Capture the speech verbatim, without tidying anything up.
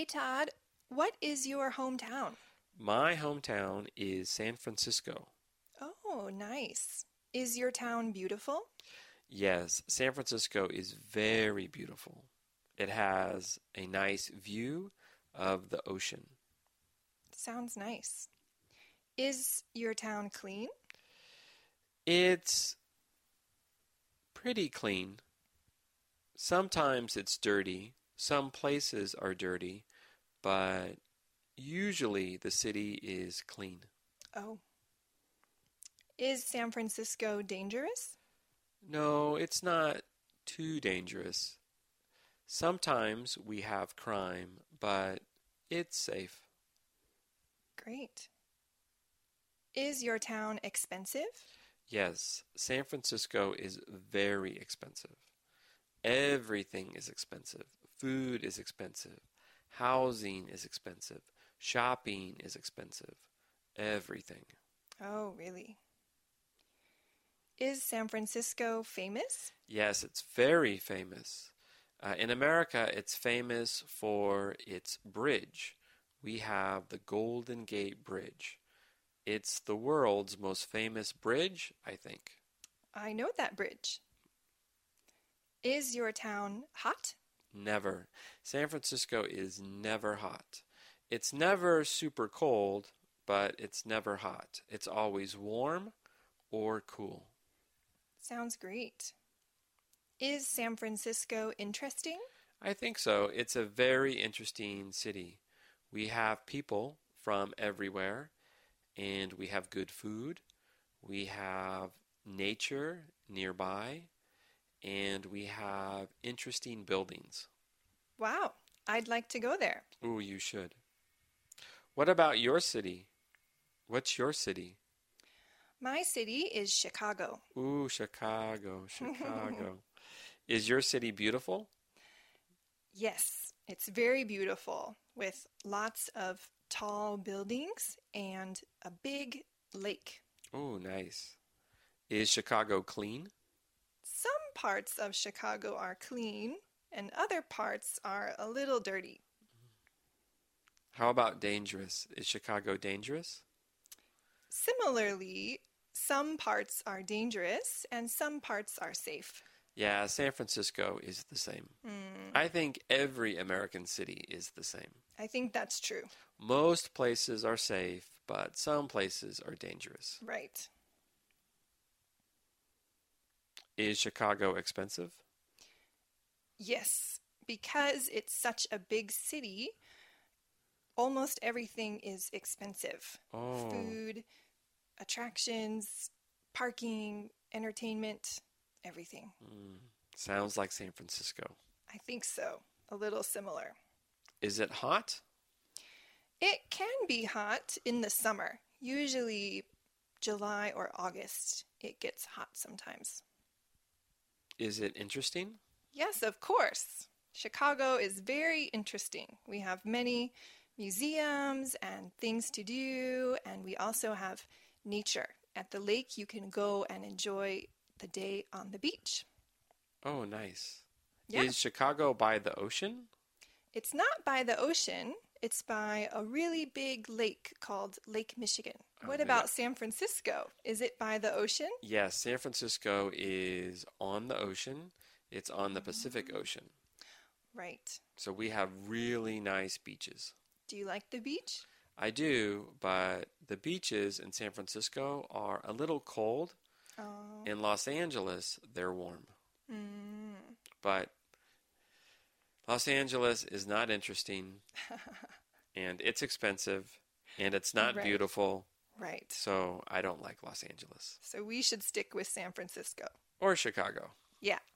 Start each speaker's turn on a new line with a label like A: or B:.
A: Hey, Todd, what is your hometown?
B: My hometown is San Francisco.
A: Oh, nice. Is your town beautiful?
B: Yes, San Francisco is very beautiful. It has a nice view of the ocean.
A: Sounds nice. Is your town clean?
B: It's pretty clean. Sometimes it's dirty. Some places are dirty, but usually the city is clean.
A: Oh. Is San Francisco dangerous?
B: No, it's not too dangerous. Sometimes we have crime, but it's safe.
A: Great. Is your town expensive?
B: Yes, San Francisco is very expensive. Everything is expensive. Food is expensive. Housing is expensive. Shopping is expensive. Everything.
A: Oh, really? Is San Francisco famous?
B: Yes, it's very famous. Uh, in America, it's famous for its bridge. We have the Golden Gate Bridge. It's the world's most famous bridge, I think.
A: I know that bridge. Is your town hot?
B: Never. San Francisco is never hot. It's never super cold, but it's never hot. It's always warm or cool.
A: Sounds great. Is San Francisco interesting?
B: I think so. It's a very interesting city. We have people from everywhere, and we have good food. We have nature nearby, and we have interesting buildings.
A: Wow, I'd like to go there.
B: Ooh, you should. What about your city? What's your city?
A: My city is Chicago.
B: Ooh, Chicago, Chicago. Is your city beautiful?
A: Yes, it's very beautiful with lots of tall buildings and a big lake.
B: Oh, nice. Is Chicago clean?
A: Some parts of Chicago are clean and other parts are a little dirty.
B: How about dangerous? Is Chicago dangerous?
A: Similarly, some parts are dangerous and some parts are safe.
B: Yeah, San Francisco is the same.
A: Mm,
B: I think every American city is the same.
A: I think that's true.
B: Most places are safe, but some places are dangerous.
A: Right.
B: Is Chicago expensive?
A: Yes, because it's such a big city, almost everything is expensive.
B: Oh,
A: Food, attractions, parking, entertainment, everything.
B: mm, sounds like San Francisco.
A: I think so. A little similar.
B: Is it hot?
A: It can be hot in the summer. Usually July or August, it gets hot sometimes.
B: Is it interesting?
A: Yes, of course. Chicago is very interesting. We have many museums and things to do, and we also have nature. At the lake, you can go and enjoy the day on the beach.
B: Oh, nice.
A: Yeah,
B: Is Chicago by the ocean?
A: it's not by the ocean. It's by a really big lake called Lake Michigan.
B: Oh,
A: What
B: man.
A: about San Francisco? Is it by the ocean?
B: Yes, San Francisco is on the ocean. It's on the Pacific Ocean.
A: Right.
B: So we have really nice beaches.
A: Do you like the beach?
B: I do, but the beaches in San Francisco are a little cold.
A: Oh.
B: In Los Angeles, they're warm.
A: Mm.
B: But Los Angeles is not interesting, and it's expensive, and it's not
A: Right.
B: beautiful,
A: Right.
B: so I don't like Los Angeles.
A: So we should stick with San Francisco.
B: Or Chicago.
A: Yeah.